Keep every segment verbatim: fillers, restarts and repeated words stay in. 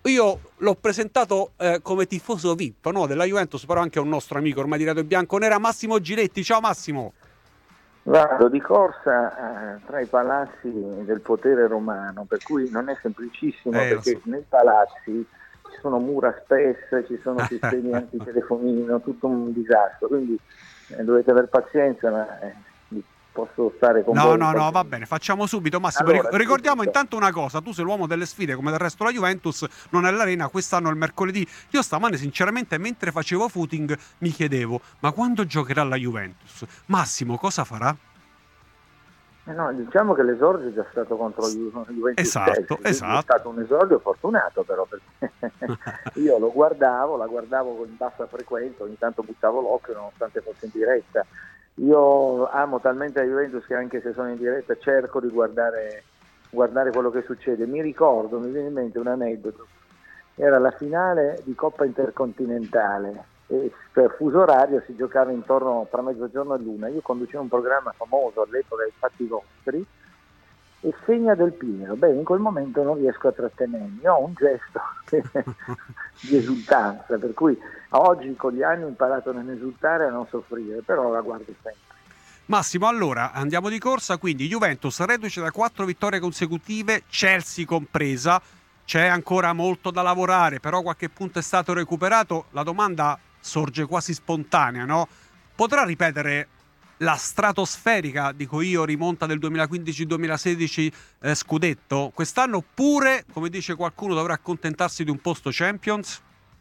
io l'ho presentato eh, come tifoso V I P, no, della Juventus, però anche un nostro amico ormai di Radio Bianconera, Massimo Giletti. Ciao Massimo. Vado di corsa eh, tra i palazzi del potere romano, per cui non è semplicissimo, Eh, lo perché so. nei palazzi ci sono mura spesse, ci sono sistemi antitelefonino, tutto un disastro, quindi eh, dovete aver pazienza, ma eh, posso stare con No, voi. no, no, va bene, facciamo subito. Massimo, Allora, ric- ricordiamo subito. intanto una cosa: tu sei l'uomo delle sfide, come del resto la Juventus non è all'arena quest'anno il mercoledì. Io stamane, sinceramente, mentre facevo footing, mi chiedevo: ma quando giocherà la Juventus? Massimo cosa farà? Eh no, diciamo che l'esordio è già stato contro Ju- Juventus Chelsea, Esatto, quindi è esatto. stato un esordio fortunato, però, perché io lo guardavo, la guardavo in bassa frequenza, ogni tanto buttavo l'occhio nonostante fosse in diretta. Io amo talmente la Juventus che anche se sono in diretta cerco di guardare, guardare quello che succede. Mi ricordo, mi viene in mente un aneddoto, era la finale di Coppa Intercontinentale e per fuso orario si giocava intorno tra mezzogiorno e l'una. Io conducevo un programma famoso all'epoca, I Fatti Vostri, e segna Del Piero. Bene, in quel momento non riesco a trattenermi, ho un gesto di esultanza, per cui oggi con gli anni ho imparato a non esultare e a non soffrire, però la guardo sempre. Massimo, allora andiamo di corsa. Quindi Juventus reduce da quattro vittorie consecutive, Chelsea compresa. C'è ancora molto da lavorare, però qualche punto è stato recuperato. La domanda sorge quasi spontanea, no? Potrà ripetere la stratosferica, dico io, rimonta del duemilaquindici duemilasedici eh, scudetto? Quest'anno pure, come dice qualcuno, dovrà accontentarsi di un posto Champions?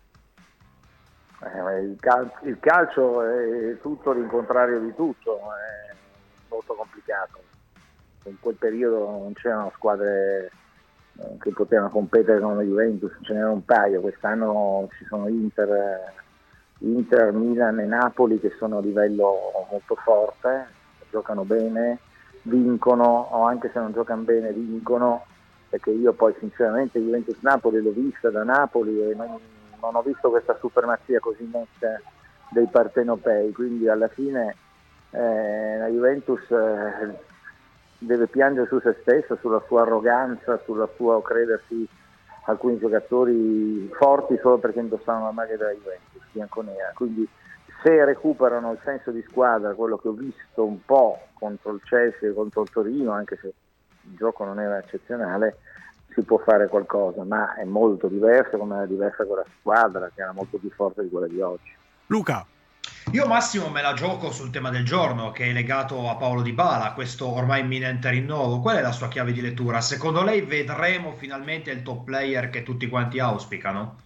Eh, il, cal- il calcio è tutto l'incontrario di tutto, è molto complicato. In quel periodo non c'erano squadre eh, che potevano competere con la Juventus, ce n'era un paio. Quest'anno ci sono Inter, Inter, Milan e Napoli che sono a livello molto forte, giocano bene, vincono, o anche se non giocano bene vincono, perché io poi sinceramente Juventus-Napoli l'ho vista da Napoli e non, non ho visto questa supremazia così netta dei partenopei, quindi alla fine eh, la Juventus eh, deve piangere su se stessa, sulla sua arroganza, sulla sua credersi alcuni giocatori forti solo perché indossano la maglia della Juventus bianconera. Quindi se recuperano il senso di squadra, quello che ho visto un po' contro il Chelsea e contro il Torino, anche se il gioco non era eccezionale, si può fare qualcosa, ma è molto diverso, come era diversa quella squadra che era molto più forte di quella di oggi. Luca. Io Massimo me la gioco sul tema del giorno, che è legato a Paolo Dybala, questo ormai imminente rinnovo. Qual è la sua chiave di lettura? Secondo lei vedremo finalmente il top player che tutti quanti auspicano?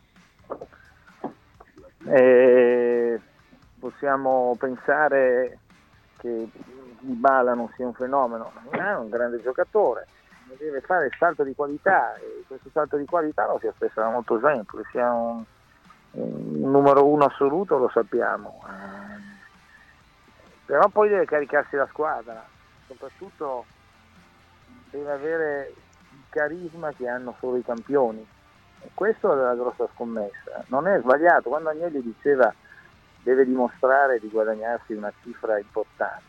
Eh, possiamo pensare che Dybala non sia un fenomeno, non è un grande giocatore, deve fare il salto di qualità e questo salto di qualità lo si aspetta da molto tempo, che sia un, un numero uno assoluto lo sappiamo, eh, però poi deve caricarsi la squadra, soprattutto deve avere il carisma che hanno solo i campioni. E questa è la grossa scommessa. Non è sbagliato, quando Agnelli diceva deve dimostrare di guadagnarsi una cifra importante.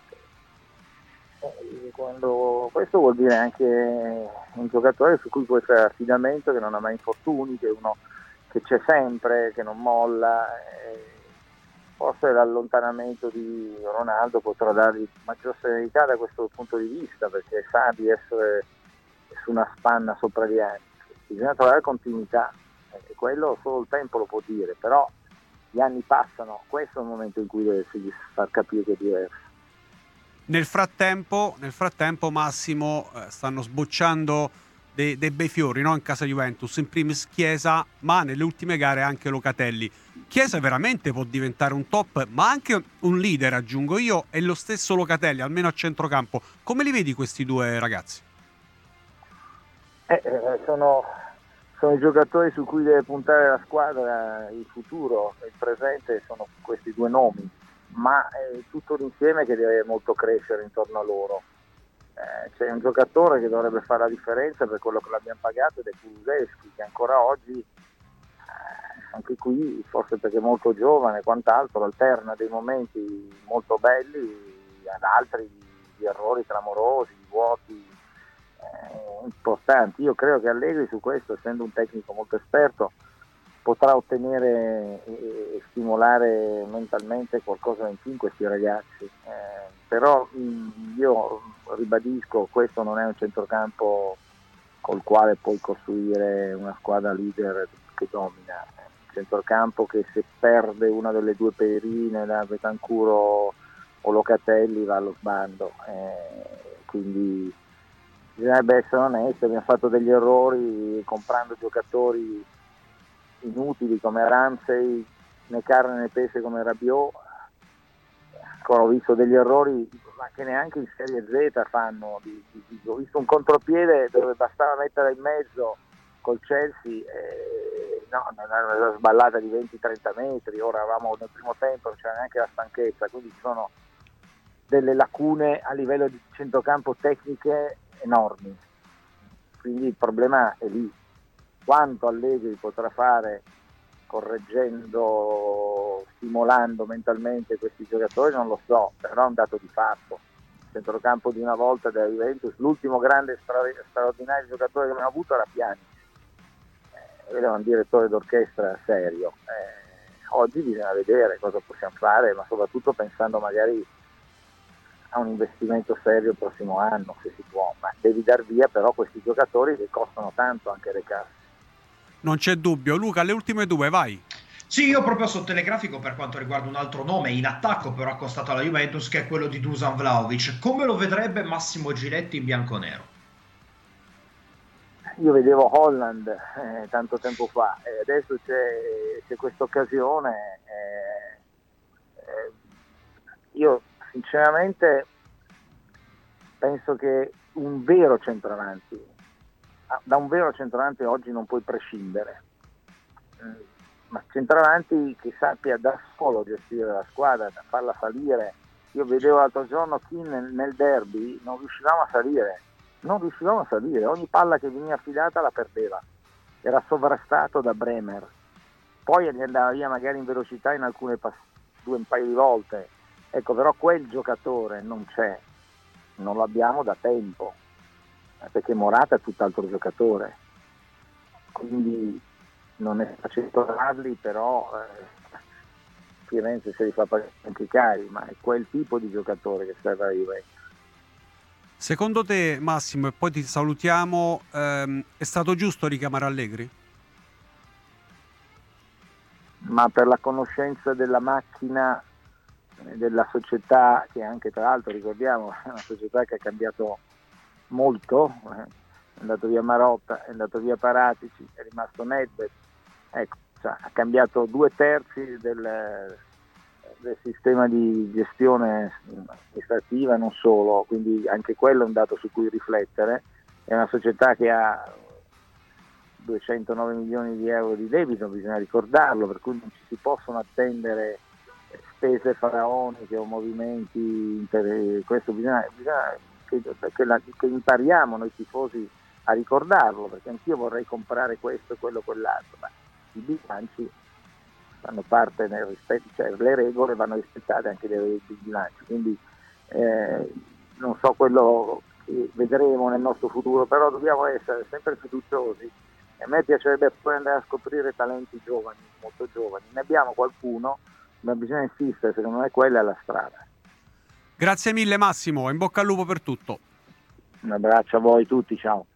E quando, questo vuol dire anche un giocatore su cui puoi fare affidamento, che non ha mai infortuni, che è uno che c'è sempre, che non molla. E forse l'allontanamento di Ronaldo potrà dargli maggior serenità da questo punto di vista, perché sa di essere su una spanna sopra gli anni. Bisogna trovare continuità, e quello solo il tempo lo può dire, però gli anni passano, questo è il momento in cui deve far capire che è diverso. Nel frattempo, nel frattempo Massimo, eh, stanno sbocciando dei, dei bei fiori, no? In casa Juventus, in primis Chiesa, ma nelle ultime gare anche Locatelli. Chiesa veramente può diventare un top, ma anche un leader, aggiungo io, e lo stesso Locatelli, almeno a centrocampo. Come li vedi questi due ragazzi? Eh, eh, sono, sono i giocatori su cui deve puntare la squadra, il futuro, il presente sono questi due nomi, ma è tutto l'insieme che deve molto crescere intorno a loro. Eh, c'è un giocatore che dovrebbe fare la differenza per quello che l'abbiamo pagato ed è Kulusevski, che ancora oggi, eh, anche qui, forse perché è molto giovane e quant'altro, alterna dei momenti molto belli ad altri di, di errori clamorosi, di vuoti eh, importanti. Io credo che Allegri su questo, essendo un tecnico molto esperto, potrà ottenere e stimolare mentalmente qualcosa in più in questi ragazzi. Eh, però mh, io ribadisco, questo non è un centrocampo col quale puoi costruire una squadra leader che domina. Un centrocampo che se perde una delle due perine, da Betancuro o Locatelli, va allo sbando. Eh, quindi bisognerebbe essere onesti, abbiamo fatto degli errori comprando giocatori inutili come Ramsey, né carne né pesce come Rabiot. Ho visto degli errori ma che neanche in Serie Z fanno, di, di, di, ho visto un contropiede dove bastava mettere in mezzo col Chelsea, eh, no, una sballata di venti trenta metri, ora eravamo nel primo tempo, non c'era neanche la stanchezza, quindi ci sono delle lacune a livello di centrocampo tecniche enormi, quindi il problema è lì. Quanto Allegri potrà fare correggendo, stimolando mentalmente questi giocatori non lo so, però è un dato di fatto. Il centrocampo di una volta della Juventus, l'ultimo grande stra- straordinario giocatore che abbiamo avuto era Pjanic, eh, era un direttore d'orchestra serio. Eh, oggi bisogna vedere cosa possiamo fare, ma soprattutto pensando magari a un investimento serio il prossimo anno, se si può, ma devi dar via però questi giocatori che costano tanto anche recarsi. Non c'è dubbio. Luca, le ultime due, vai. Sì, io proprio sul telegrafico per quanto riguarda un altro nome in attacco però accostato alla Juventus, che è quello di Dusan Vlahovic. Come lo vedrebbe Massimo Giletti in bianconero? Io vedevo Holland eh, tanto tempo fa e adesso c'è, c'è questa occasione. Eh, eh, io sinceramente penso che un vero centravanti, da un vero centravanti oggi non puoi prescindere, ma centravanti che sappia da solo gestire la squadra, farla salire. Io vedevo l'altro giorno chi nel, nel derby non riuscivamo a salire, non riuscivamo a salire, ogni palla che veniva affidata la perdeva, era sovrastato da Bremer, poi gli andava via magari in velocità in alcune pass- due un paio di volte, ecco, però quel giocatore non c'è, non lo abbiamo da tempo, perché Morata è tutt'altro giocatore, quindi non è facile trovarli, però eh, Firenze se li fa pagare anche cari, ma è quel tipo di giocatore che serve alla Juventus. Secondo te, Massimo, e poi ti salutiamo, ehm, è stato giusto richiamare Allegri? Ma per la conoscenza della macchina, della società, che anche tra l'altro ricordiamo è una società che ha cambiato molto, eh, è andato via Marotta, è andato via Paratici, è rimasto Nedved, ecco, cioè, ha cambiato due terzi del, del sistema di gestione amministrativa, non solo, quindi anche quello è un dato su cui riflettere. È una società che ha duecentonove milioni di euro di debito, bisogna ricordarlo, per cui non ci si possono attendere spese faraoniche o movimenti inter... questo bisogna, bisogna che, che, la, che impariamo noi tifosi a ricordarlo, perché anch'io vorrei comprare questo, quello, quell'altro, ma i bilanci fanno parte nel rispetto, cioè le regole vanno rispettate anche dei bilanci, quindi eh, non so quello che vedremo nel nostro futuro, però dobbiamo essere sempre fiduciosi e a me piacerebbe poi andare a scoprire talenti giovani, molto giovani, ne abbiamo qualcuno, ma bisogna insistere, secondo me quella è la strada. Grazie mille Massimo, in bocca al lupo per tutto. Un abbraccio a voi tutti, ciao.